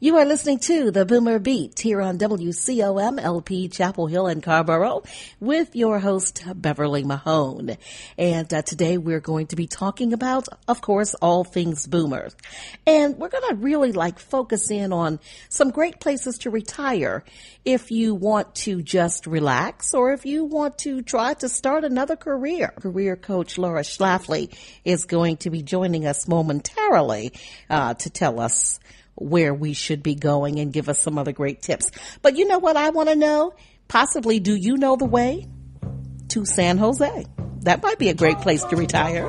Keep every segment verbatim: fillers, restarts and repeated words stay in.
You are listening to the Boomer Beat here on W C O M L P Chapel Hill and Carrboro with your host, Beverly Mahone. And uh, today we're going to be talking about, of course, all things Boomer. And we're going to really like focus in on some great places to retire if you want to just relax or if you want to try to start another career. Career coach Laura Schlafly is going to be joining us momentarily uh, to tell us where we should be going and give us some other great tips. But you know what I want to know? Possibly, do you know the way to San Jose? That might be a great place to retire.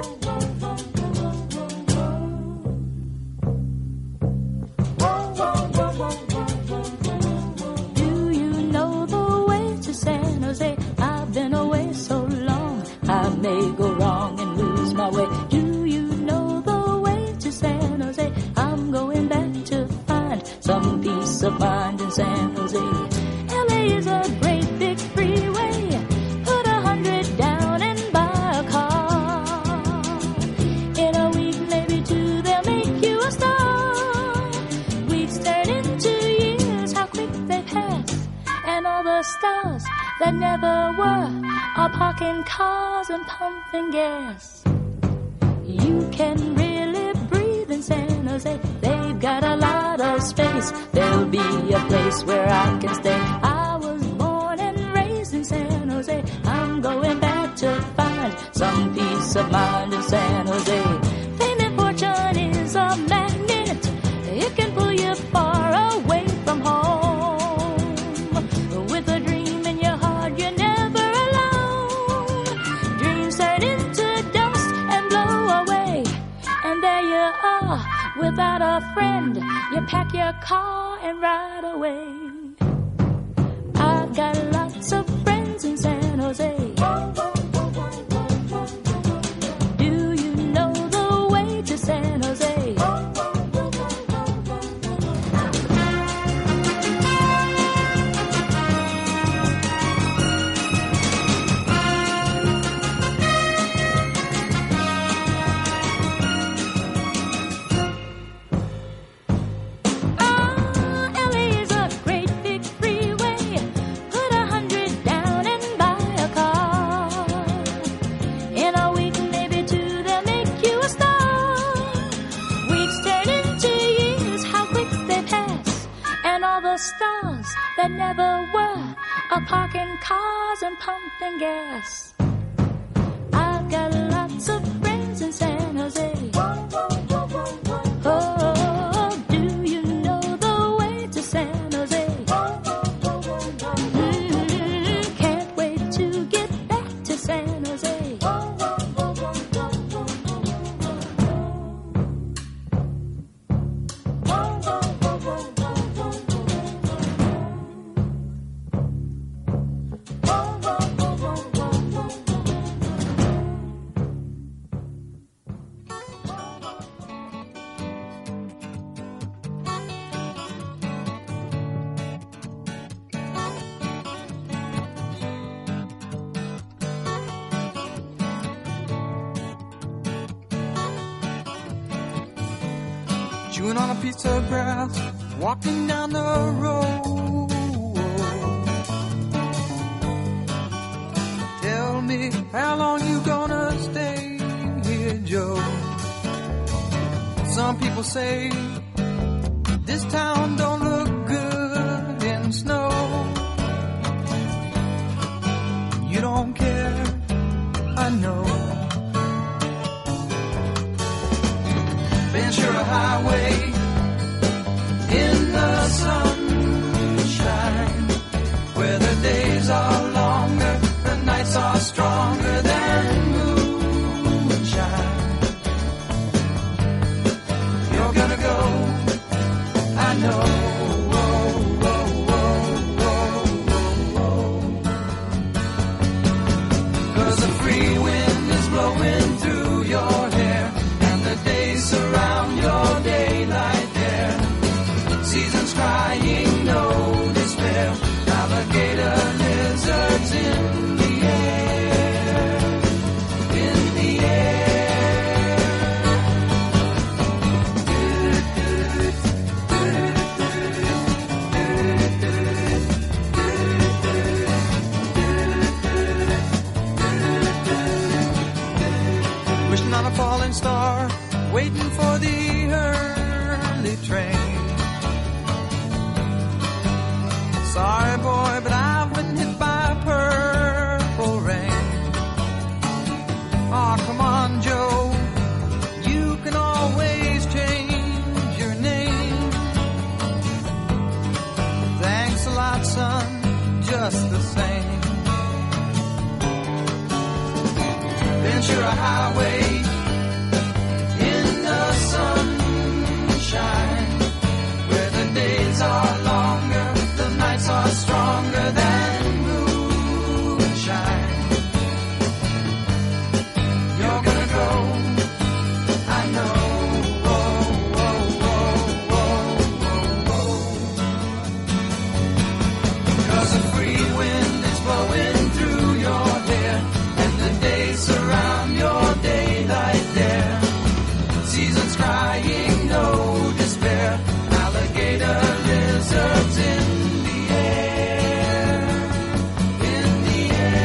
Do you know the way to San Jose? I've been away so long, I may go wrong and lose my way. Do you know the way to San Jose? I'm going back to find some peace of mind in San Jose. L A is a great big freeway. Put a hundred down and buy a car. In a week, maybe two, they'll make you a star. Weeks turn into years, how quick they pass. And all the stars that never were are parking cars and pumping gas. You can really breathe in San Jose. They've got a lot of space. There'll be a place where I can stay. I was born and raised in San Jose. I'm going back to find some peace of mind in San Jose. Fame and fortune is a magnet. It can pull you far away from home. With a dream in your heart, you're never alone. Dreams turn into dust and blow away. And there you are, without a friend. You pack your car and ride away. I've got lots of friends in San Jose. Do you know the way to San Jose? Stars that never were are parking cars and pumping gas. I've got lots of friends in San Jose. Oh, do you know the way to San Jose? Mm, can't wait to get back to San Jose. Chewing on a piece of grass, walking down the road. Tell me, how long you gonna stay here, Joe? Some people say this town don't look good in snow. You don't care, I know. Ventura Highway in the sunshine, where the days are longer, the nights are stronger than moonshine. You're gonna go, I know. Surround your daylight there. Seasons crying, no despair. Navigator lizards in the air, in the air. waiting for the early train. Sorry, boy, but I've been hit by purple rain. Oh, come on, Joe, you can always change your name. Thanks a lot, son, just the same. Ventura Highway in the sunshine, where the days are longer, the nights are stronger than moonshine. You're gonna go, I know. Whoa, whoa, whoa, whoa, whoa, whoa. 'Cause a free wind is blowing through your hair, and the days surround your daylight there. Seasons crying, no despair. Alligator lizards in the air, in the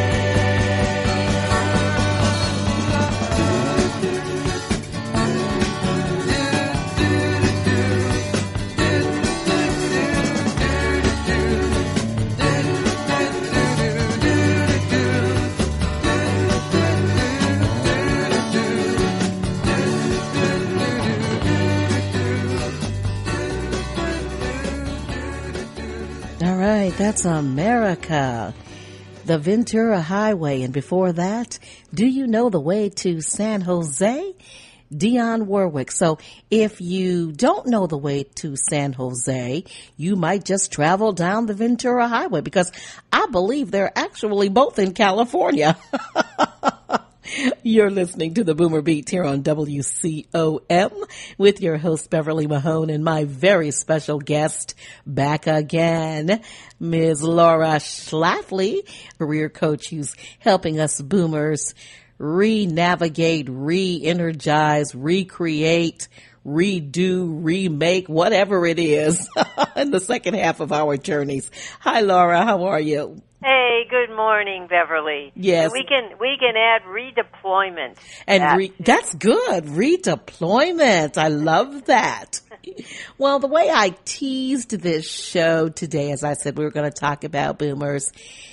All right, that's America, the Ventura Highway. And before that, Do You Know the Way to San Jose? Dionne Warwick. So if you don't know the way to San Jose, you might just travel down the Ventura Highway, because I believe they're actually both in California. You're listening to the Boomer Beat here on W C O M with your host Beverly Mahone and my very special guest back again, Miz Laura Schlafly, career coach who's helping us boomers re-navigate, re-energize, recreate, redo, remake, whatever it is in the second half of our journeys. Hi, Laura. How are you? Hey, good morning, Beverly. Yes. We can we can add redeployment. And that re- that's good. Redeployment. I love that. Well, the way I teased this show today, as I said, we were going to talk about boomers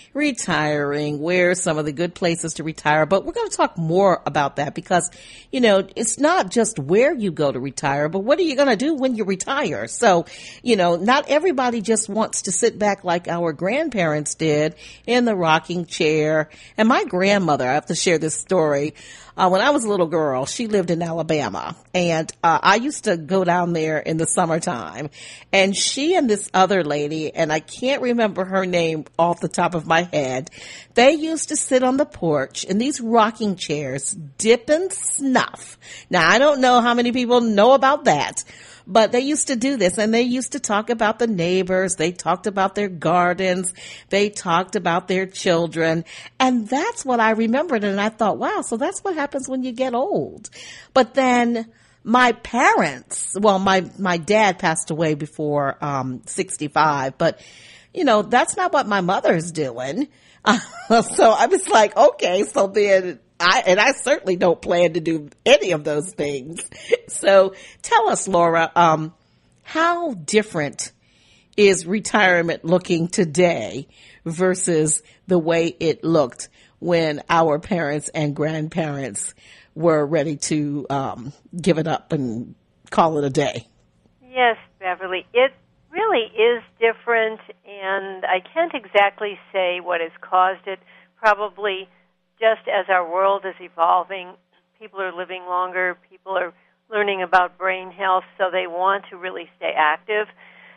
retiring, where some of the good places to retire, but we're going to talk more about that because, you know, it's not just where you go to retire, but what are you going to do when you retire? So, you know, not everybody just wants to sit back like our grandparents did in the rocking chair. And my grandmother, I have to share this story. Uh, when I was a little girl, she lived in Alabama, and uh, I used to go down there in the summertime, and she and this other lady, and I can't remember her name off the top of my head, they used to sit on the porch in these rocking chairs, dipping snuff. Now, I don't know how many people know about that, but they used to do this, and they used to talk about the neighbors. They talked about their gardens. They talked about their children. And that's what I remembered. And I thought, wow, so that's what happens when you get old. But then my parents, well, my, my dad passed away before um sixty-five, but, you know, that's not what my mother's doing. Uh, so I was like, okay, so then I, and I certainly don't plan to do any of those things. So tell us, Laura, um, how different is retirement looking today versus the way it looked when our parents and grandparents were ready to um, give it up and call it a day? Yes, Beverly, it really is different, and I can't exactly say what has caused it. Probably just as our world is evolving, people are living longer, people are learning about brain health, so they want to really stay active.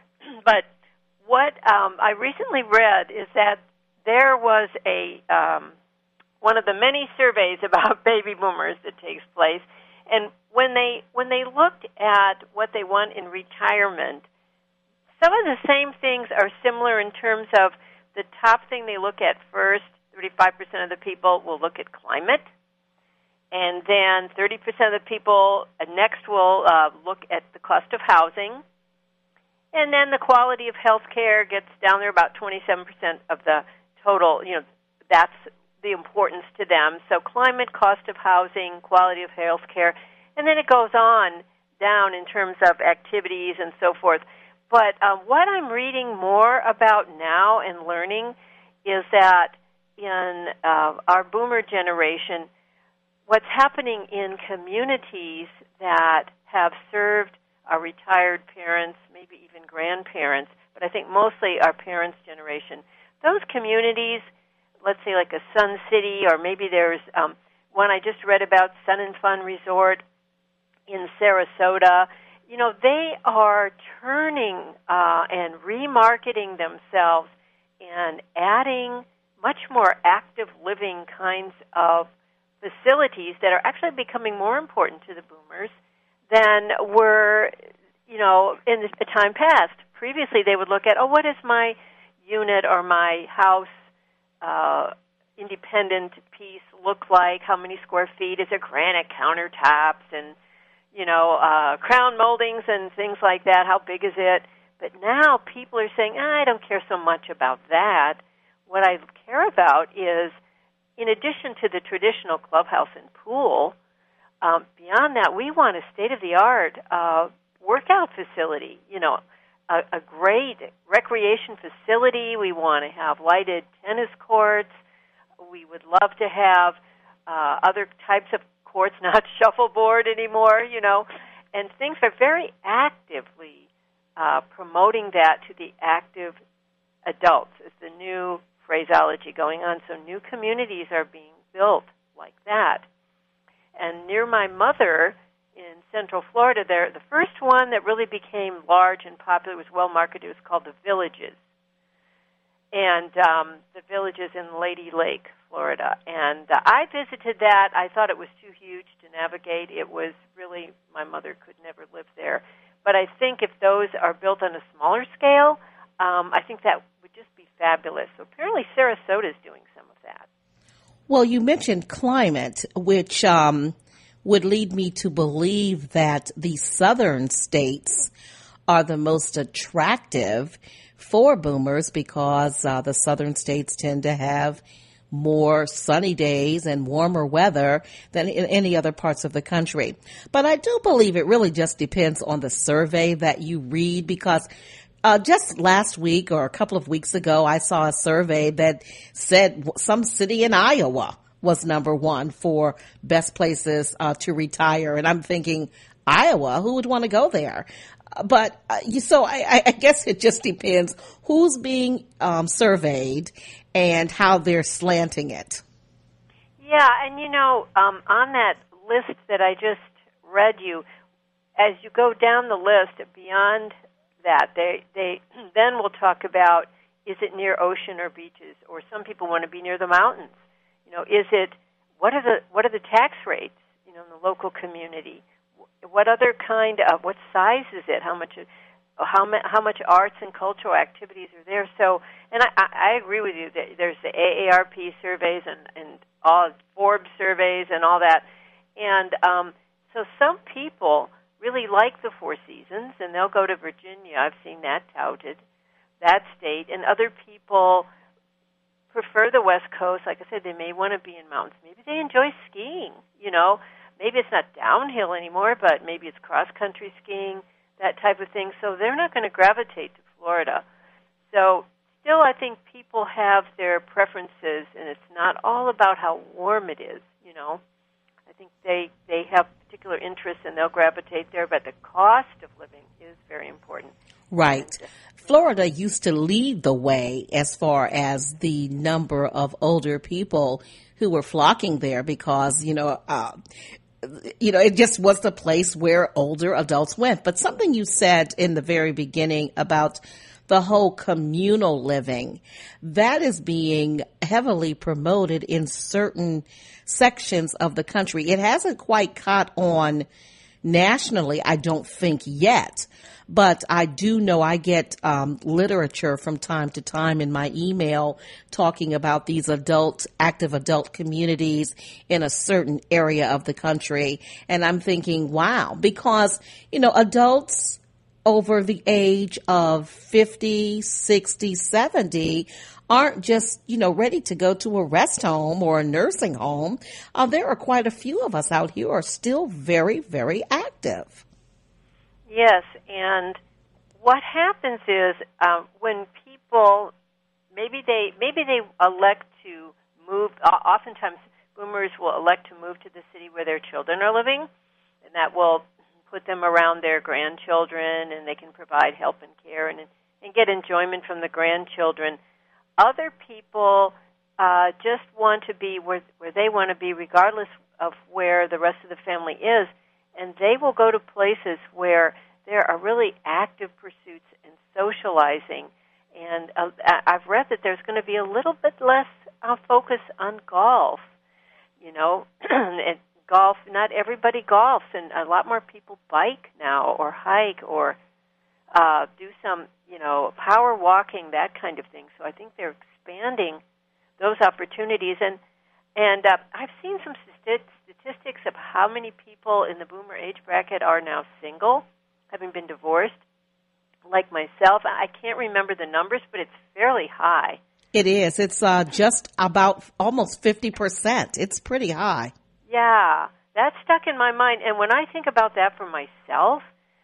But what um, I recently read is that there was a um, one of the many surveys about baby boomers that takes place, and when they when they looked at what they want in retirement, some of the same things are similar in terms of the top thing they look at first. thirty-five percent of the people will look at climate, and then thirty percent of the people next will uh, look at the cost of housing, and then the quality of health care gets down there about twenty-seven percent of the total. You know, that's the importance to them. So climate, cost of housing, quality of health care, and then it goes on down in terms of activities and so forth. But um, what I'm reading more about now and learning is that in uh, our boomer generation, what's happening in communities that have served our retired parents, maybe even grandparents, but I think mostly our parents' generation, those communities, let's say like a Sun City, or maybe there's um, one I just read about, Sun and Fun Resort in Sarasota, you know, they are turning uh, and remarketing themselves and adding much more active living kinds of facilities that are actually becoming more important to the boomers than were, you know, in the time past. Previously, they would look at, oh, what does my unit or my house uh, independent piece look like? How many square feet? Is there granite countertops and, you know, uh, crown moldings and things like that? How big is it? But now people are saying, ah, I don't care so much about that. What I care about is, in addition to the traditional clubhouse and pool, um, beyond that, we want a state-of-the-art uh, workout facility, you know, a, a great recreation facility. We want to have lighted tennis courts. We would love to have uh, other types of courts, not shuffleboard anymore, you know, and things are very actively uh, promoting that to the active adults is the new phraseology going on. So new communities are being built like that. And near my mother in Central Florida, there the first one that really became large and popular, was well marketed, was called The Villages. And um, The Villages in Lady Lake, Florida. And uh, I visited that. I thought it was too huge to navigate. It was really, my mother could never live there. But I think if those are built on a smaller scale, um, I think that would just be fabulous. So apparently Sarasota is doing some of that. Well, you mentioned climate, which um, would lead me to believe that the southern states are the most attractive for boomers because uh, the southern states tend to have more sunny days and warmer weather than in any other parts of the country. But I do believe it really just depends on the survey that you read, because uh, just last week or a couple of weeks ago, I saw a survey that said some city in Iowa was number one for best places uh, to retire. And I'm thinking, Iowa, who would want to go there? But uh, you, so I, I guess it just depends who's being um, surveyed and how they're slanting it. Yeah, and you know, um, on that list that I just read you, as you go down the list beyond that, they they then will talk about, is it near ocean or beaches, or some people want to be near the mountains. You know, is it, what are the what are the tax rates, you know, in the local community? What other kind of, what size is it? How much how much how much arts and cultural activities are there? So, and I, I agree with you that there's the A A R P surveys and and all Forbes surveys and all that, and um, so some people really like the Four Seasons, and they'll go to Virginia. I've seen that touted, that state, and other people prefer the West Coast. Like I said, they may want to be in mountains. Maybe they enjoy skiing, you know. Maybe it's not downhill anymore, but maybe it's cross-country skiing, that type of thing. So they're not going to gravitate to Florida. So still, I think people have their preferences, and it's not all about how warm it is, you know. I think they, they have particular interests, and they'll gravitate there, but the cost of living is very important. Right. Florida used to lead the way as far as the number of older people who were flocking there because, you know, uh, you know, it just was the place where older adults went. But something you said in the very beginning about the whole communal living, that is being heavily promoted in certain sections of the country. It hasn't quite caught on nationally, I don't think yet. But I do know I get um, literature from time to time in my email talking about these adult, active adult communities in a certain area of the country. And I'm thinking, wow, because, you know, adults, over the age of fifty, sixty, seventy aren't just, you know, ready to go to a rest home or a nursing home. Uh, there are quite a few of us out here who are still very, very active. Yes, and what happens is uh, when people maybe they maybe they elect to move. Uh, oftentimes, boomers will elect to move to the city where their children are living, and that will put them around their grandchildren, and they can provide help and care and and get enjoyment from the grandchildren. Other people uh, just want to be where where they want to be, regardless of where the rest of the family is, and they will go to places where there are really active pursuits and socializing. And uh, I've read that there's going to be a little bit less uh, focus on golf. You know, and golf, not everybody golfs, and a lot more people bike now or hike or uh, do some, you know, power walking, that kind of thing. So I think they're expanding those opportunities. And, and uh, I've seen some st- statistics of how many people in the boomer age bracket are now single, having been divorced. Like myself, I can't remember the numbers, but it's fairly high. It is. It's uh, just about almost fifty percent. It's pretty high. Yeah, that's stuck in my mind. And when I think about that for myself,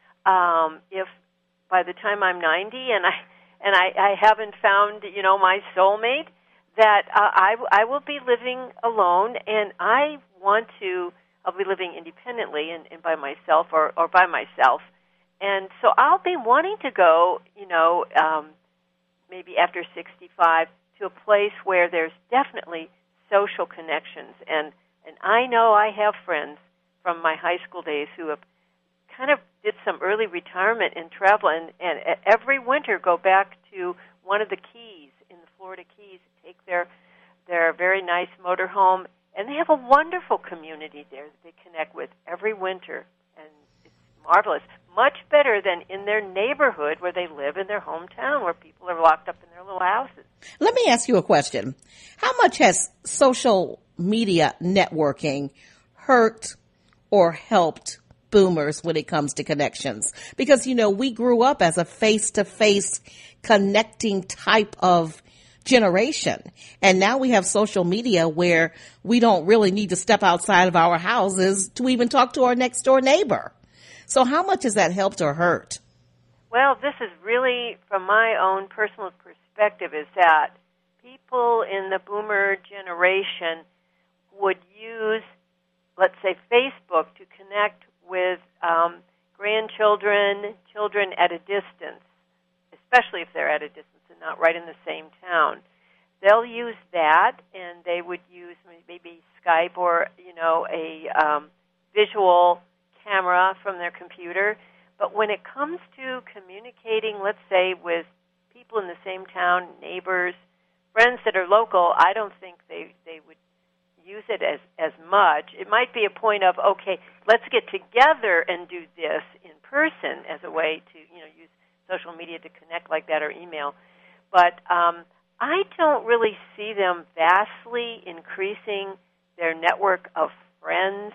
um, if by the time I'm ninety and I and I, I haven't found, you know, my soulmate, that uh, I, I will be living alone, and I want to, I'll be living independently and, and by myself or, or by myself. And so I'll be wanting to go, you know, um, maybe after sixty-five, to a place where there's definitely social connections. And, and I know I have friends from my high school days who have kind of did some early retirement and travel, and, and every winter go back to one of the Keys in the Florida Keys, take their, their very nice motorhome, and they have a wonderful community there that they connect with every winter. And it's marvelous. Much better than in their neighborhood where they live in their hometown, where people are locked up in their little houses. Let me ask you a question. How much has social media networking hurt or helped boomers when it comes to connections? Because, you know, we grew up as a face-to-face connecting type of generation. And now we have social media where we don't really need to step outside of our houses to even talk to our next door neighbor. So how much has that helped or hurt? Well, this is really, from my own personal perspective, is that people in the boomer generation would use, let's say, Facebook to connect with um, grandchildren, children at a distance, especially if they're at a distance and not right in the same town. They'll use that, and they would use maybe Skype or, you know, a um, visual camera from their computer. But when it comes to communicating, let's say, with people in the same town, neighbors, friends that are local, I don't think they, they would use it as, as much. It might be a point of, okay, let's get together and do this in person as a way to, you know, use social media to connect like that or email. But um, I don't really see them vastly increasing their network of friends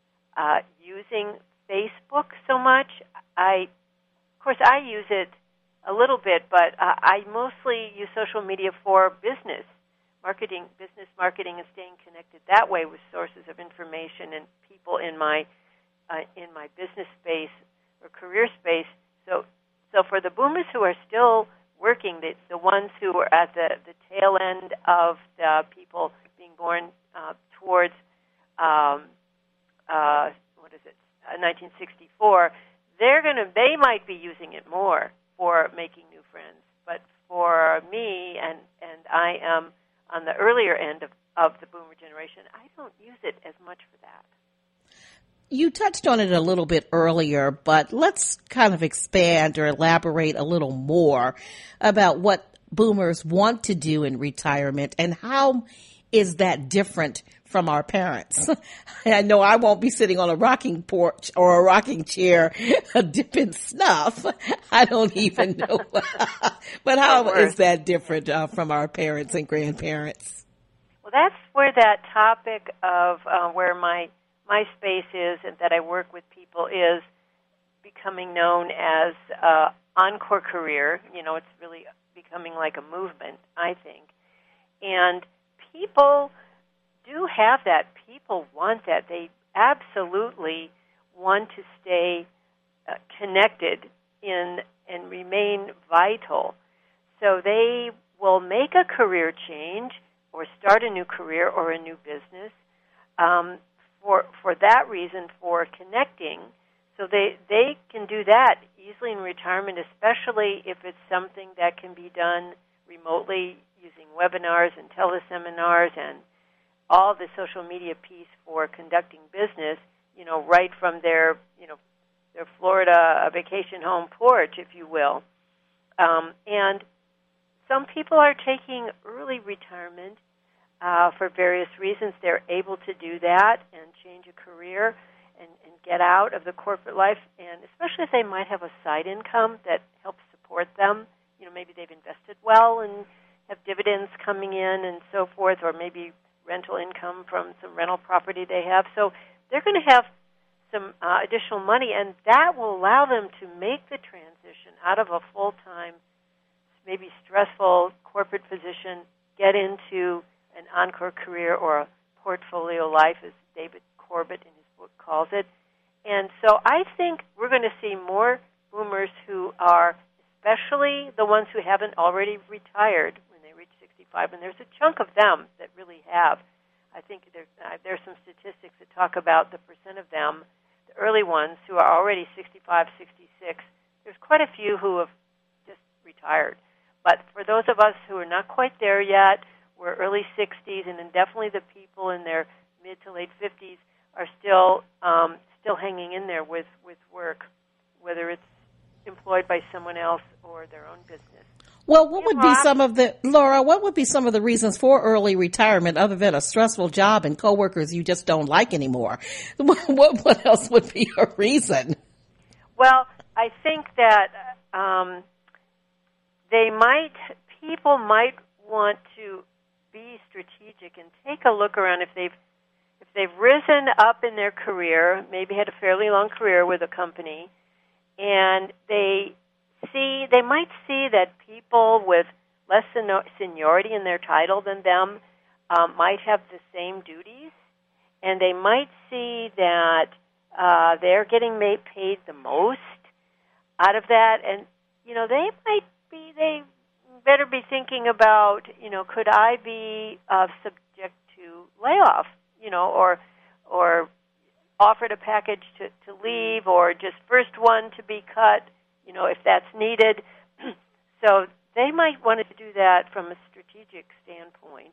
Uh, using Facebook so much. I, of course, I use it a little bit, but uh, I mostly use social media for business marketing, business marketing, and staying connected that way with sources of information and people in my uh, in my business space or career space. So, so for the boomers who are still working, the, the ones who are at the, the tail end of the people being born uh, towards um, Uh, what is it? Uh, nineteen sixty-four. They're gonna. They might be using it more for making new friends. But for me, and and I am on the earlier end of, of the boomer generation, I don't use it as much for that. You touched on it a little bit earlier, but let's kind of expand or elaborate a little more about what boomers want to do in retirement and how is that different from our parents. I know I won't be sitting on a rocking porch or a rocking chair dipping snuff. I don't even know. But how is that different uh, from our parents and grandparents? Well, that's where that topic of uh, where my my space is and that I work with people is becoming known as uh, Encore Career. You know, it's really becoming like a movement, I think. And people do have that. People want that. They absolutely want to stay uh, connected in and remain vital. So they will make a career change or start a new career or a new business um, for for that reason, for connecting. So they, they can do that easily in retirement, especially if it's something that can be done remotely using webinars and teleseminars and all the social media piece for conducting business, you know, right from their, you know, their Florida vacation home porch, if you will. Um, and some people are taking early retirement uh, for various reasons. They're able to do that and change a career and, and get out of the corporate life, and especially if they might have a side income that helps support them. You know, maybe they've invested well and have dividends coming in and so forth, or maybe rental income from some rental property they have. So they're going to have some uh, additional money, and that will allow them to make the transition out of a full-time, maybe stressful corporate position, get into an Encore Career or a portfolio life, as David Corbett in his book calls it. And so I think we're going to see more boomers who are, especially the ones who haven't already retired when they reach sixty-five, and there's a chunk of them that really have. I think there, uh, there's some statistics that talk about the percent of them, the early ones who are already sixty-five, sixty-six. There's quite a few who have just retired. But for those of us who are not quite there yet, we're early sixties, and then definitely the people in their mid to late fifties are still um, still hanging in there with, with work, whether it's employed by someone else or their own business. Well, what Yeah, would be Rob? some of the, Laura, what would be some of the reasons for early retirement other than a stressful job and coworkers you just don't like anymore? What, what else would be a reason? Well, I think that um, they might, people might want to be strategic and take a look around if they've if they've risen up in their career, maybe had a fairly long career with a company, and they see they might see that people with less seniority in their title than them um, might have the same duties, and they might see that uh, they're getting made, paid the most out of that, and you know they might be they better be thinking about you know could I be uh, subject to layoff, you know, or or offered a package to, to leave, or just first one to be cut, you know, if that's needed. So they might want to do that from a strategic standpoint.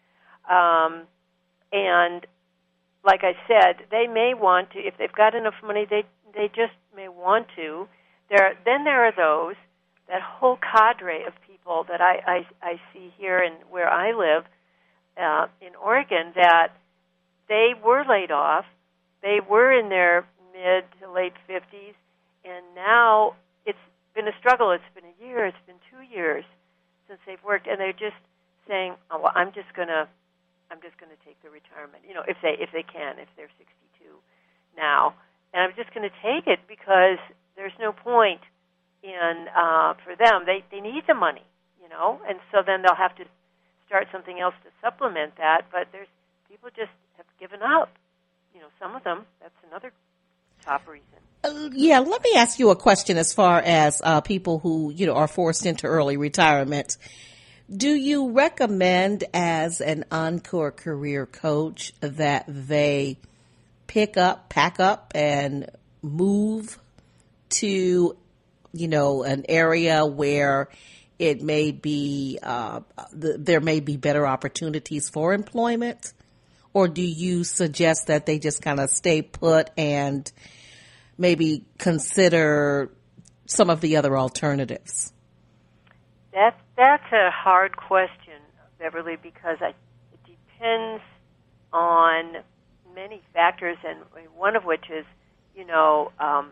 Um, and like I said, they may want to, if they've got enough money, they they just may want to. There, then there are those, that whole cadre of people that I, I, I see here and where I live uh, in Oregon, that they were laid off. They were in their mid to late fifties, and now it's been a struggle. It's been a year. It's been two years since they've worked, and they're just saying, "Oh, well, I'm just gonna, I'm just gonna take the retirement." You know, if they if they can, if they're sixty-two now, and I'm just going to take it because there's no point in uh, for them. They they need the money, you know, and so then they'll have to start something else to supplement that. But there's people just have given up. You know, some of them. That's another top reason. Uh, yeah, let me ask you a question as far as uh, people who, you know, are forced into early retirement. Do you recommend as an Encore Career coach that they pick up, pack up, and move to, you know, an area where it may be, uh, th- there may be better opportunities for employment? Or do you suggest that they just kind of stay put and maybe consider some of the other alternatives? That's, that's a hard question, Beverly, because I, it depends on many factors, and one of which is, you know, um,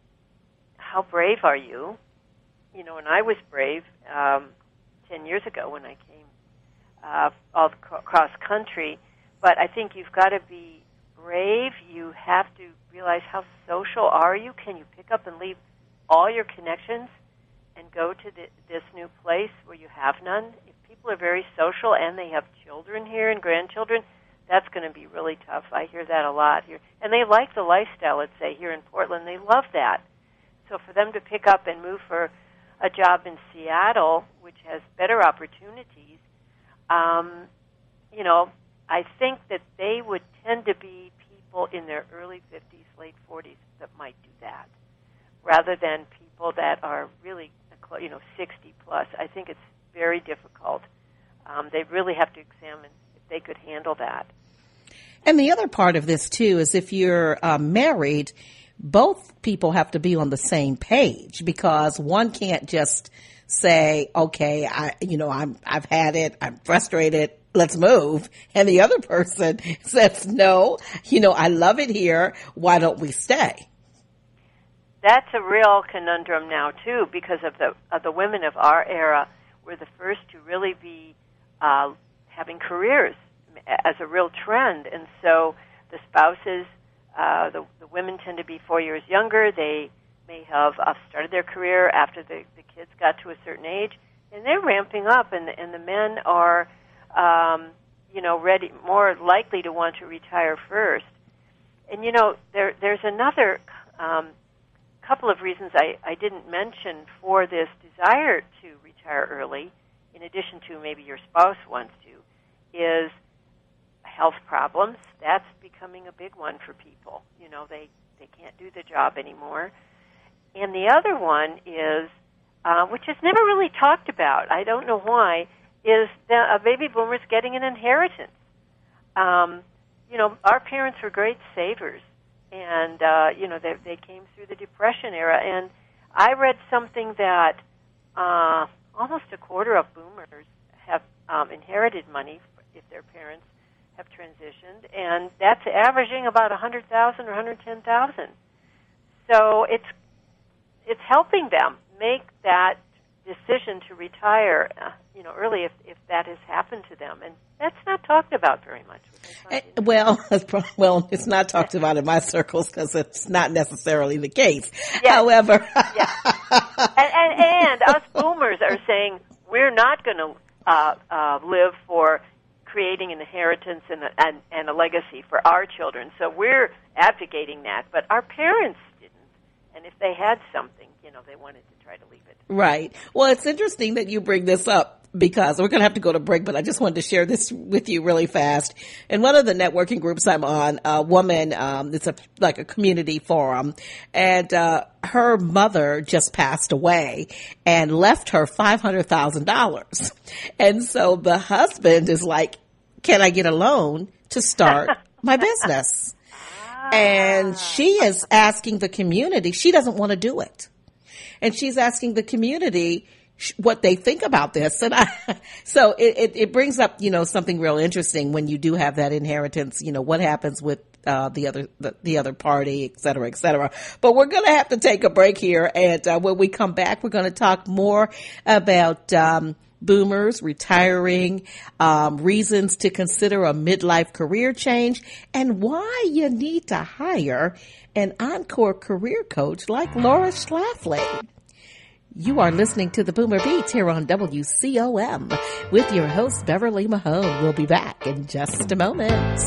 how brave are you? You know, and I was brave um, ten years ago when I came uh, all across country, but I think you've got to be brave. You have to realize how social are you. Can you pick up and leave all your connections and go to the, this new place where you have none? If people are very social and they have children here and grandchildren, that's going to be really tough. I hear that a lot here. And they like the lifestyle, let's say, here in Portland. They love that. So for them to pick up and move for a job in Seattle, which has better opportunities, um, you know, I think that they would tend to be people in their early fifties, late forties that might do that, rather than people that are really, you know, sixty plus. I think it's very difficult. Um, they really have to examine if they could handle that. And the other part of this, too, is if you're uh, married, both people have to be on the same page, because one can't just say, okay, I, you know, I'm, I've had it, I'm frustrated, let's move. And the other person says, no, you know, I love it here, why don't we stay? That's a real conundrum now, too, because of the of the women of our era were the first to really be uh, having careers as a real trend. And so the spouses, uh, the, the women tend to be four years younger. They may have uh, started their career after the, the kids got to a certain age, and they're ramping up, and, and the men are, um, you know, ready, more likely to want to retire first. And, you know, there there's another um, couple of reasons I, I didn't mention for this desire to retire early, in addition to maybe your spouse wants to, is health problems. That's becoming a big one for people. You know, they, they can't do the job anymore. And the other one is, uh, which is never really talked about, I don't know why, is the uh, baby boomers getting an inheritance. Um, you know, our parents were great savers, and, uh, you know, they, they came through the Depression era. And I read something that uh, almost a quarter of boomers have um, inherited money if their parents have transitioned, and that's averaging about one hundred thousand dollars or one hundred ten thousand dollars. So it's it's helping them make that decision to retire, uh, you know, early if, if that has happened to them, and that's not talked about very much. Uh, well, well, it's not talked about in my circles because it's not necessarily the case. Yes. However, yes. and, and and us boomers are saying we're not going to uh, uh, live for creating an inheritance and a, and, and a legacy for our children. So we're advocating that, but our parents didn't. And if they had something, you know, they wanted to try to leave it. Right. Well, it's interesting that you bring this up, because we're going to have to go to break, but I just wanted to share this with you really fast. In one of the networking groups I'm on, a woman, um, it's a, like a community forum, and, uh, her mother just passed away and left her five hundred thousand dollars. And so the husband is like, can I get a loan to start my business? And she is asking the community, she doesn't want to do it. And she's asking the community what they think about this. And I, so it, it, it brings up, you know, something real interesting when you do have that inheritance, you know, what happens with uh, the other, the, the other party, et cetera, et cetera. But we're going to have to take a break here. And uh, when we come back, we're going to talk more about, um, boomers retiring, um, reasons to consider a midlife career change, and why you need to hire an Encore career coach like Laura Schlafly. You are listening to the Boomer Beats here on W C O M with your host, Beverly Mahone. We'll be back in just a moment.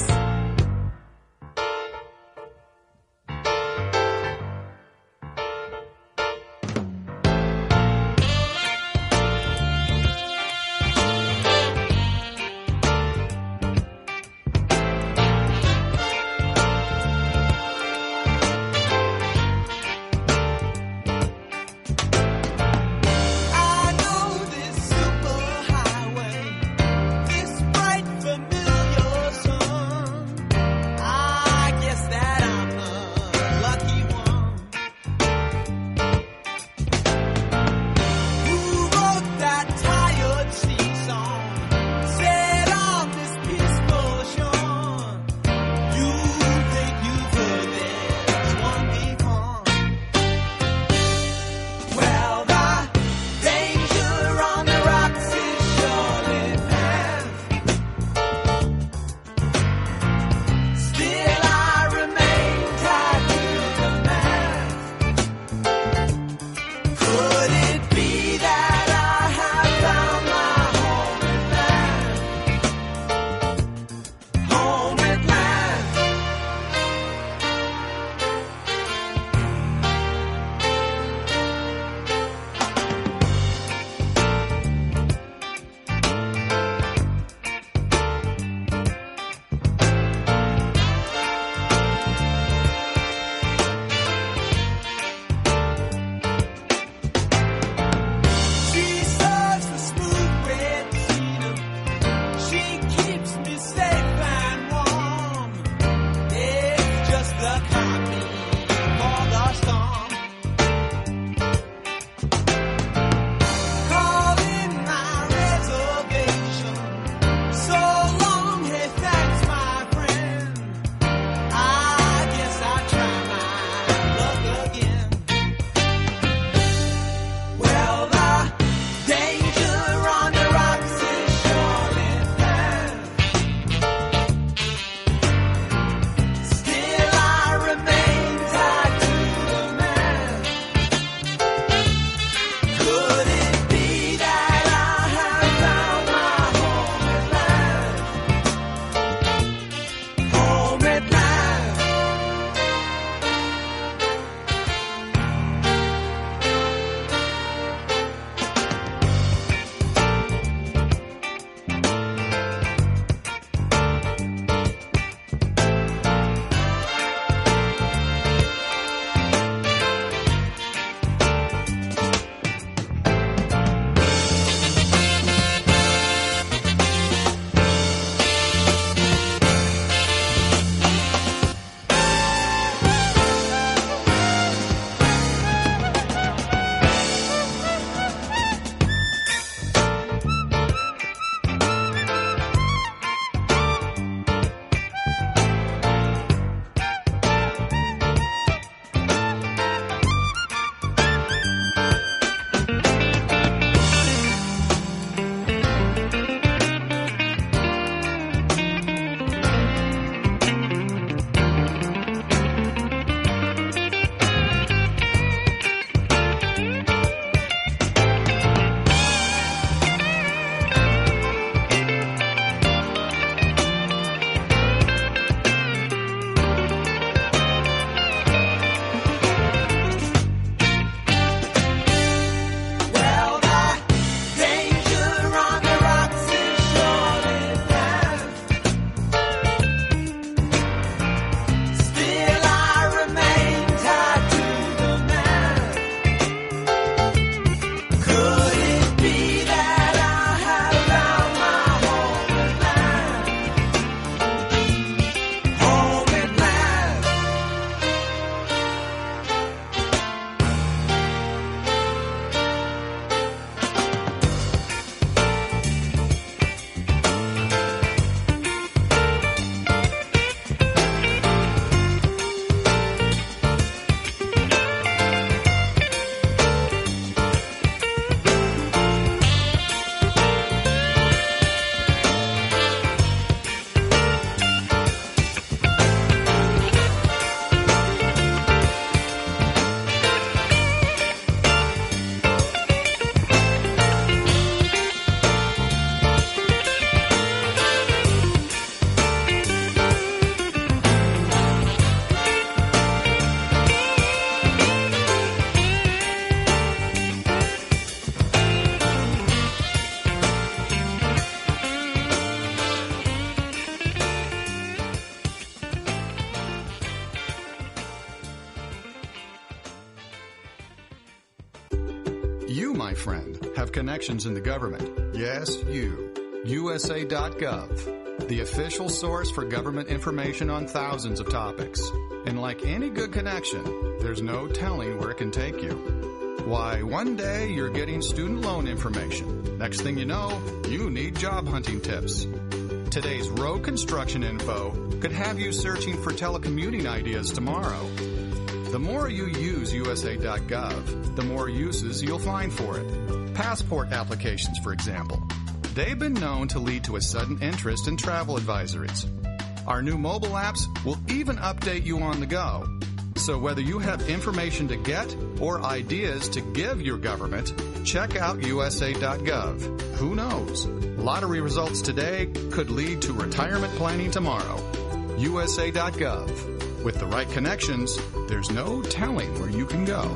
my friend, have connections in the government. Yes, you. U S A dot gov, the official source for government information on thousands of topics. And like any good connection, there's no telling where it can take you. Why, one day you're getting student loan information. Next thing you know, you need job hunting tips. Today's road construction info could have you searching for telecommuting ideas tomorrow. The more you use U S A dot gov, the more uses you'll find for it. Passport applications, for example. They've been known to lead to a sudden interest in travel advisories. Our new mobile apps will even update you on the go. So whether you have information to get or ideas to give your government, check out U S A dot gov. Who knows? Lottery results today could lead to retirement planning tomorrow. U S A dot gov. With the right connections, there's no telling where you can go.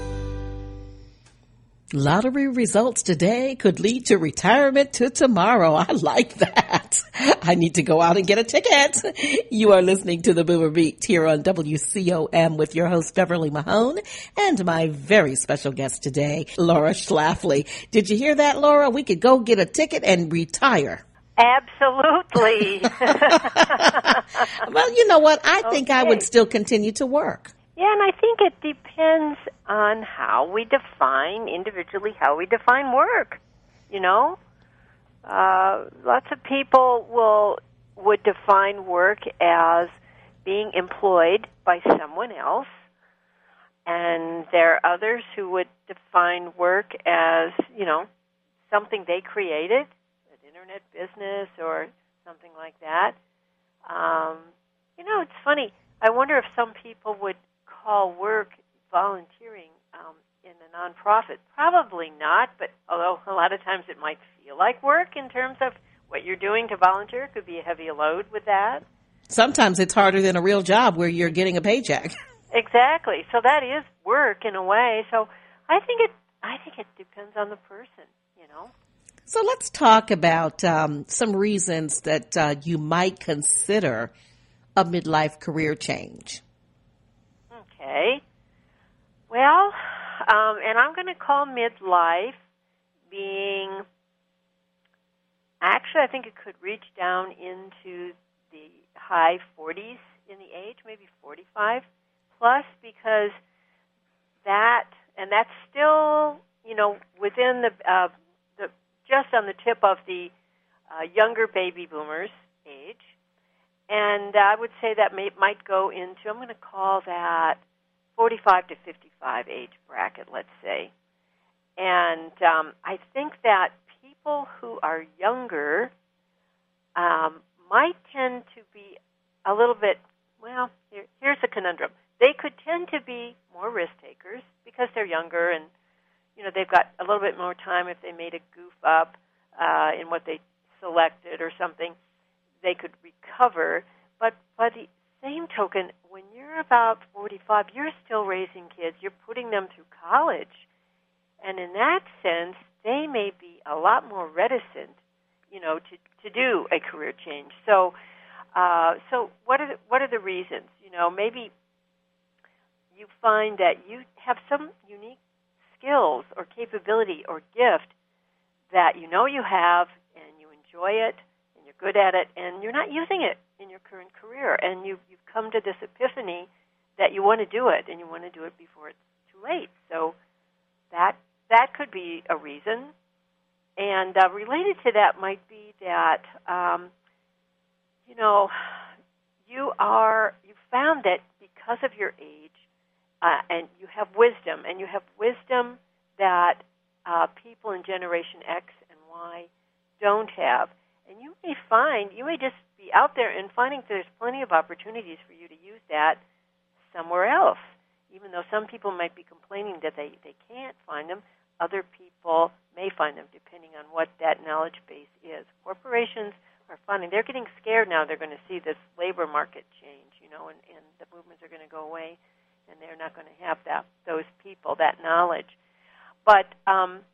Lottery results today could lead to retirement to tomorrow. I like that. I need to go out and get a ticket. You are listening to the Boomer Beat here on W C O M with your host, Beverly Mahone, and my very special guest today, Laura Schlafly. Did you hear that, Laura? We could go get a ticket and retire. Absolutely. Well, you know what? I think Okay. I would still continue to work. Yeah, and I think it depends on how we define, individually, how we define work. You know? Uh, lots of people will would define work as being employed by someone else, and there are others who would define work as, you know, something they created, an internet business or something like that. Um, you know, it's funny. I wonder if some people would call work volunteering um, in a nonprofit. Probably not, but although a lot of times it might feel like work in terms of what you're doing to volunteer, it could be a heavy load with that. Sometimes it's harder than a real job where you're getting a paycheck. Exactly. So that is work in a way. So I think it. I think it depends on the person. You know. So let's talk about um, some reasons that uh, you might consider a midlife career change. Okay. Well, um, and I'm going to call midlife being, actually I think it could reach down into the high forties in the age, maybe forty-five plus, because that, and that's still, you know, within the, uh, the just on the tip of the uh, younger baby boomers age. And I would say that may, might go into, I'm going to call that forty-five to fifty-five age bracket, let's say. And um, I think that people who are younger um, might tend to be a little bit, well, here, here's a conundrum. They could tend to be more risk takers because they're younger and, you know, they've got a little bit more time if they made a goof up uh, in what they selected or something. They could recover, but by the same token, when you're about forty-five, you're still raising kids. You're putting them through college. And in that sense, they may be a lot more reticent, you know, to, to do a career change. So uh, so what are the, what are the reasons? You know, maybe you find that you have some unique skills or capability or gift that you know you have and you enjoy it, good at it, and you're not using it in your current career, and you've, you've come to this epiphany that you want to do it, and you want to do it before it's too late. So that that could be a reason. And uh, related to that might be that, um, you know, you are, you found that because of your age, uh, and you have wisdom, and you have wisdom that uh, people in Generation X and Y don't have. And you may find, you may just be out there and finding there's plenty of opportunities for you to use that somewhere else. Even though some people might be complaining that they, they can't find them, other people may find them depending on what that knowledge base is. Corporations are finding, they're getting scared now they're going to see this labor market change, you know, and, and the movements are going to go away, and they're not going to have that those people, that knowledge. But, um,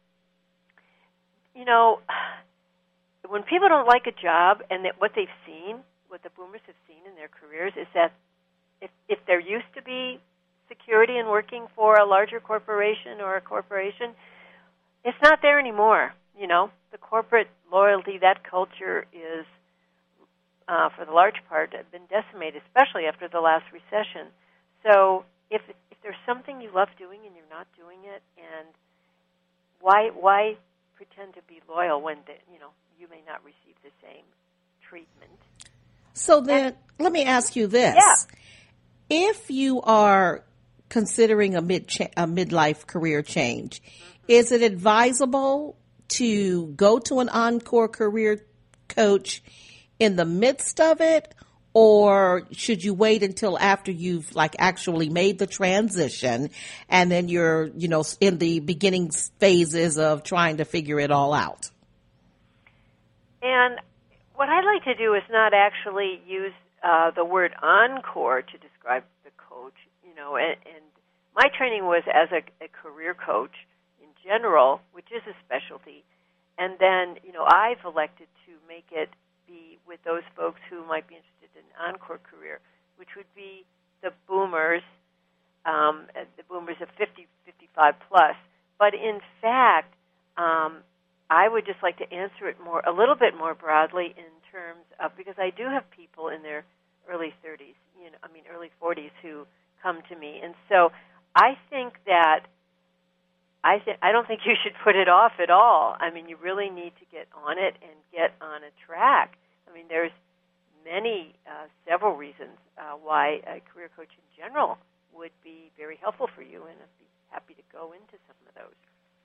you know, when people don't like a job and that what they've seen, what the boomers have seen in their careers is that if, if there used to be security in working for a larger corporation or a corporation, it's not there anymore. You know, the corporate loyalty, that culture is, uh, for the large part, been decimated, especially after the last recession. So if if there's something you love doing and you're not doing it, and why why pretend to be loyal when the, you know you may not receive the same treatment? So then, and, let me ask you this: yeah. if you are considering a mid a midlife career change, mm-hmm. is it advisable to go to an Encore career coach in the midst of it, or should you wait until after you've like actually made the transition and then you're, you know, in the beginning phases of trying to figure it all out? And what I like to do is not actually use uh, the word Encore to describe the coach, you know, and, and my training was as a, a career coach in general, which is a specialty. And then, you know, I've elected to make it be with those folks who might be interested in Encore career, which would be the boomers, um, the boomers of fifty, fifty-five plus. But in fact, um, I would just like to answer it more, a little bit more broadly in terms of, because I do have people in their early thirties, you know, I mean early forties who come to me, and so I think that I th- I don't think you should put it off at all. I mean, you really need to get on it and get on a track. I mean, there's many, uh, several reasons uh, why a career coach in general would be very helpful for you, and I'd be happy to go into some of those.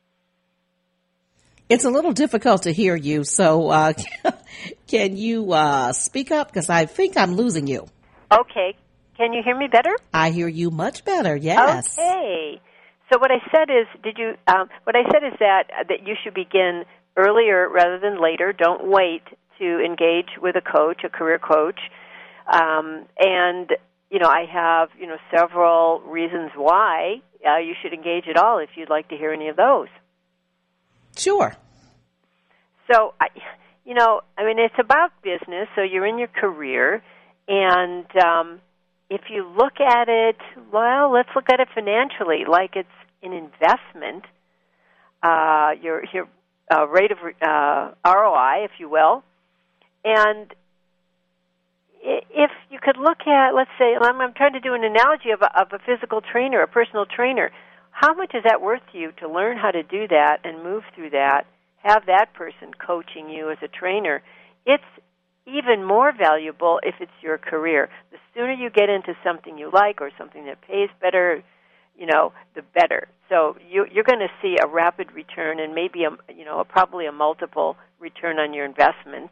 It's a little difficult to hear you, so uh, can you uh, speak up? Because I think I'm losing you. Okay. Can you hear me better? I hear you much better, yes. Okay. So what I said is, did you? Um, what I said is that that you should begin earlier rather than later. Don't wait to engage with a coach, a career coach. Um, and you know, I have you know several reasons why uh, you should engage at all. If you'd like to hear any of those. Sure. So, I, you know, I mean, it's about business. So you're in your career, and um, if you look at it, well, let's look at it financially, like it's an investment. Uh, your your uh, rate of uh, R O I, if you will, and if you could look at, let's say, I'm, I'm trying to do an analogy of a, of a physical trainer, a personal trainer. How much is that worth to you to learn how to do that and move through that, have that person coaching you as a trainer? It's even more valuable if it's your career. The sooner you get into something you like or something that pays better, you know, the better. So you, you're going to see a rapid return and maybe, a, you know, a, probably a multiple return on your investment.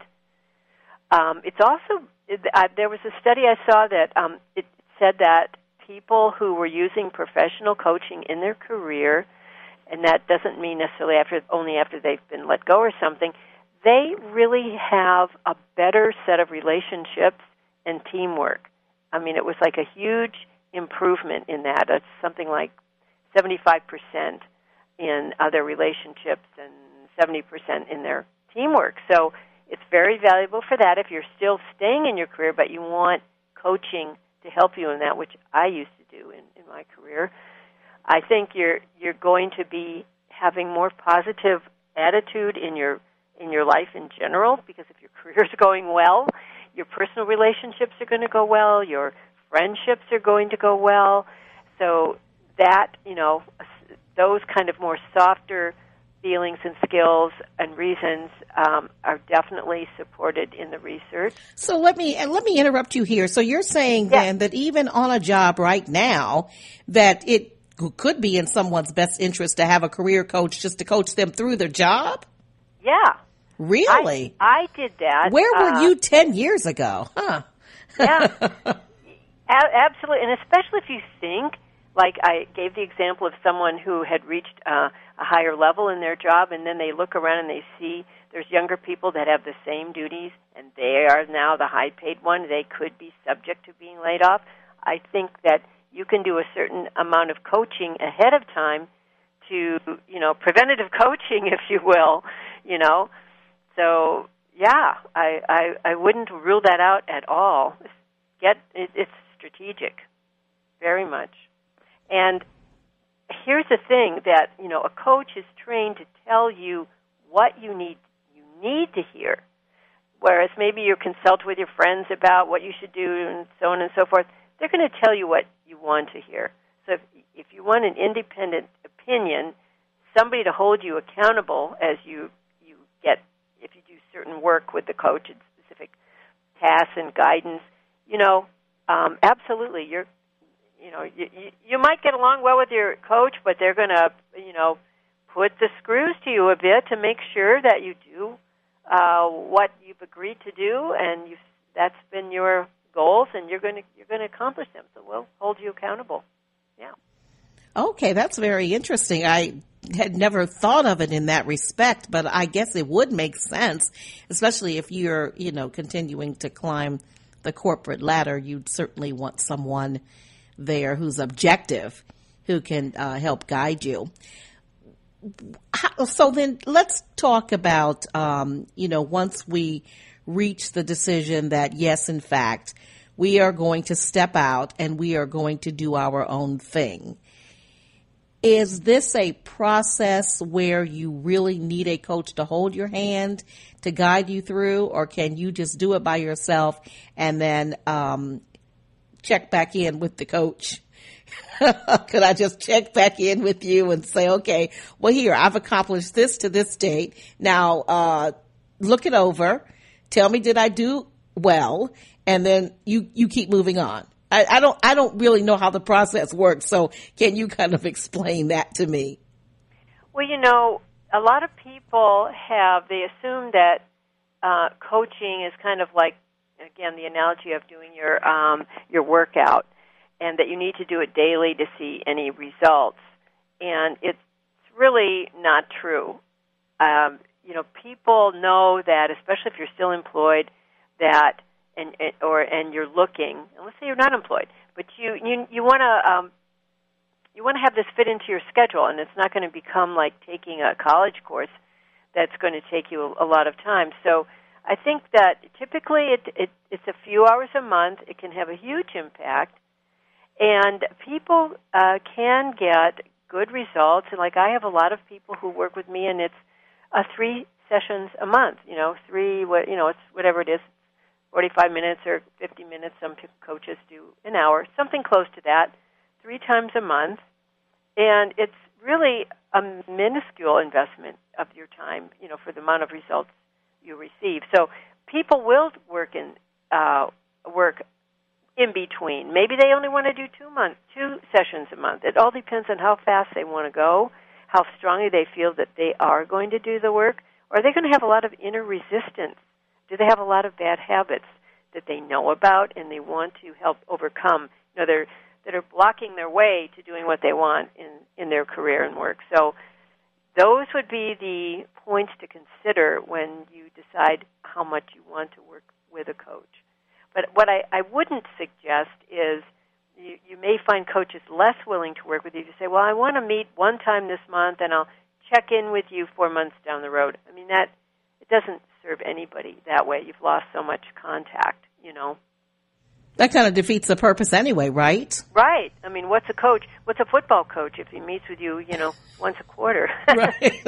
Um, it's also, uh, there was a study I saw that um, it said that people who were using professional coaching in their career, and that doesn't mean necessarily after only after they've been let go or something, they really have a better set of relationships and teamwork. I mean, it was like a huge improvement in that. It's something like seventy-five percent in other relationships and seventy percent in their teamwork. So it's very valuable for that if you're still staying in your career, but you want coaching to help you in that, which I used to do in, in my career. I think you're you're going to be having more positive attitude in your in your life in general, because if your career is going well, your personal relationships are going to go well, your friendships are going to go well. So that, you know, those kind of more softer feelings and skills and reasons um, are definitely supported in the research. So let me and let me interrupt you here. So you're saying yeah. then that even on a job right now, that it could be in someone's best interest to have a career coach just to coach them through their job? Yeah. Really? I, I did that. Where were uh, you ten years ago? Huh? Yeah. A- absolutely. And especially if you think, like I gave the example of someone who had reached uh, a higher level in their job, and then they look around and they see there's younger people that have the same duties, and they are now the high-paid one. They could be subject to being laid off. I think that you can do a certain amount of coaching ahead of time to, you know, preventative coaching, if you will, you know. So, yeah, I, I, I wouldn't rule that out at all. Get it, it's strategic, very much. And here's the thing that, you know, a coach is trained to tell you what you need you need to hear. Whereas maybe you consult with your friends about what you should do and so on and so forth. They're going to tell you what you want to hear. So if, if you want an independent opinion, somebody to hold you accountable as you, you get, if you do certain work with the coach and specific tasks and guidance, you know, um, absolutely, you're, you know, you, you, you might get along well with your coach, but they're going to, you know, put the screws to you a bit to make sure that you do uh, what you've agreed to do, and you've, that's been your goals, and you're going to you're going to accomplish them. So we'll hold you accountable. Yeah. Okay, that's very interesting. I had never thought of it in that respect, but I guess it would make sense, especially if you're, you know, continuing to climb the corporate ladder. You'd certainly want someone there who's objective, who can uh, help guide you. How, so then let's talk about, um, you know, once we reach the decision that, yes, in fact, we are going to step out and we are going to do our own thing. Is this a process where you really need a coach to hold your hand, to guide you through, or can you just do it by yourself and then um, check back in with the coach? Could I just check back in with you and say, okay, well, here, I've accomplished this to this date. Now, uh, look it over. Tell me, did I do well? And then you, you keep moving on. I, I don't, I don't really know how the process works. So can you kind of explain that to me? Well, you know, a lot of people have, they assume that uh, coaching is kind of like, again, the analogy of doing your, um, your workout, and that you need to do it daily to see any results. And it's really not true. Um, you know, people know that, especially if you're still employed, that and, and or and you're looking. And let's say you're not employed, but you you you want to um, you want to have this fit into your schedule, and it's not going to become like taking a college course that's going to take you a, a lot of time. So I think that typically it, it it's a few hours a month. It can have a huge impact. And people uh, can get good results. And like I have a lot of people who work with me, and it's uh, three sessions a month. You know, three. What you know, it's whatever it is, forty-five minutes or fifty minutes. Some coaches do an hour, something close to that, three times a month. And it's really a minuscule investment of your time, you know, for the amount of results you receive. So people will work in uh, work. in between. Maybe they only want to do two months, two sessions a month. It all depends on how fast they want to go, how strongly they feel that they are going to do the work. Or are they going to have a lot of inner resistance? Do they have a lot of bad habits that they know about and they want to help overcome? You know, they're that are blocking their way to doing what they want in, in their career and work. So those would be the points to consider when you decide how much you want to work with a coach. But what I, I wouldn't suggest is you, you may find coaches less willing to work with you to say, well, I want to meet one time this month and I'll check in with you four months down the road. I mean, that it doesn't serve anybody that way. You've lost so much contact, you know. That kind of defeats the purpose anyway, right? Right. I mean, what's a coach? What's a football coach if he meets with you, you know, once a quarter? Right.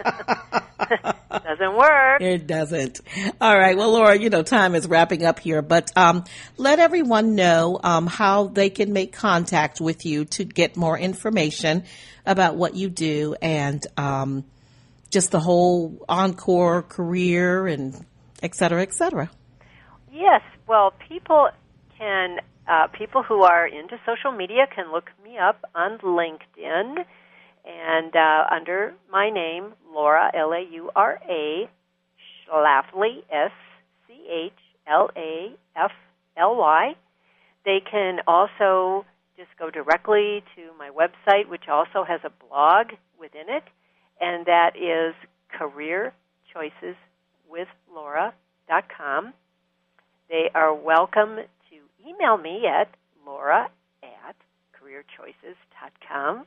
Doesn't work. It doesn't. All right. Well, Laura, you know, time is wrapping up here, but um, let everyone know um, how they can make contact with you to get more information about what you do and um, just the whole Encore career and et cetera, et cetera. Yes. Well, people can, uh, people who are into social media can look me up on LinkedIn. And uh, under my name, Laura, L A U R A, Schlafly, S C H L A F L Y. They can also just go directly to my website, which also has a blog within it, and that is career choices with laura dot com. They are welcome to email me at laura at career choices dot com.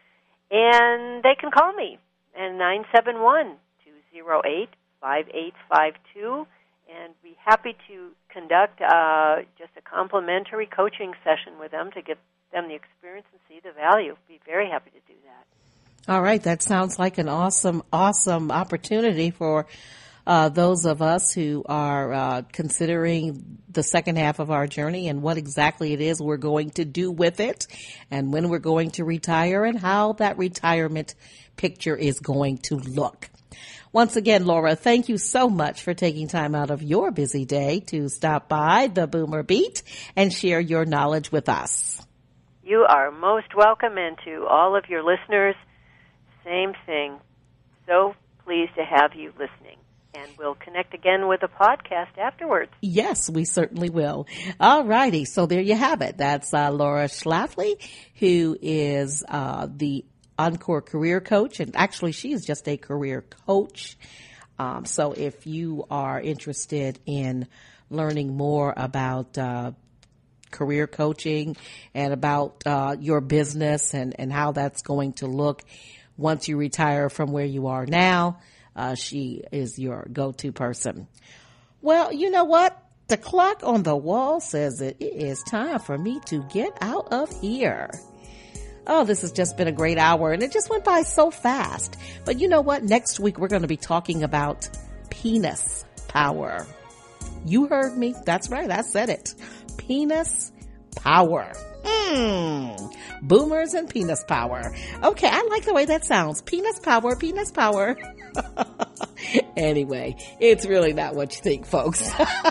And they can call me at nine seven one, two zero eight, five eight five two and be happy to conduct uh, just a complimentary coaching session with them to get them the experience and see the value. Be very happy to do that. All right. That sounds like an awesome, awesome opportunity for uh, those of us who are uh, considering the second half of our journey and what exactly it is we're going to do with it and when we're going to retire and how that retirement picture is going to look. Once again, Laura, thank you so much for taking time out of your busy day to stop by the Boomer Beat and share your knowledge with us. You are most welcome, and to all of your listeners, same thing. So pleased to have you listening. And we'll connect again with a podcast afterwards. Yes, we certainly will. All righty. So there you have it. That's uh, Laura Schlafly, who is uh, the Encore career coach. And actually, she is just a career coach. Um, so if you are interested in learning more about uh, career coaching and about uh, your business and, and how that's going to look once you retire from where you are now, Uh, she is your go-to person. Well, you know what? The clock on the wall says that it is time for me to get out of here. Oh, this has just been a great hour, and it just went by so fast. But you know what? Next week, we're going to be talking about penis power. You heard me. That's right. I said it. Penis power. Mmm. Boomers and penis power. Okay, I like the way that sounds. Penis power, penis power. Anyway, it's really not what you think, folks.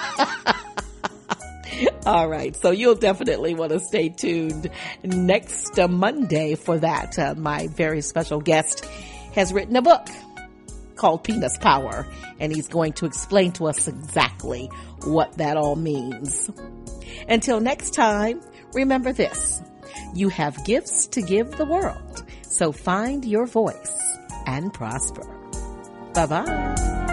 All right, so you'll definitely want to stay tuned next uh, Monday for that. Uh, my very special guest has written a book called Penis Power, and he's going to explain to us exactly what that all means. Until next time, remember this. You have gifts to give the world, so find your voice and prosper. Bye-bye.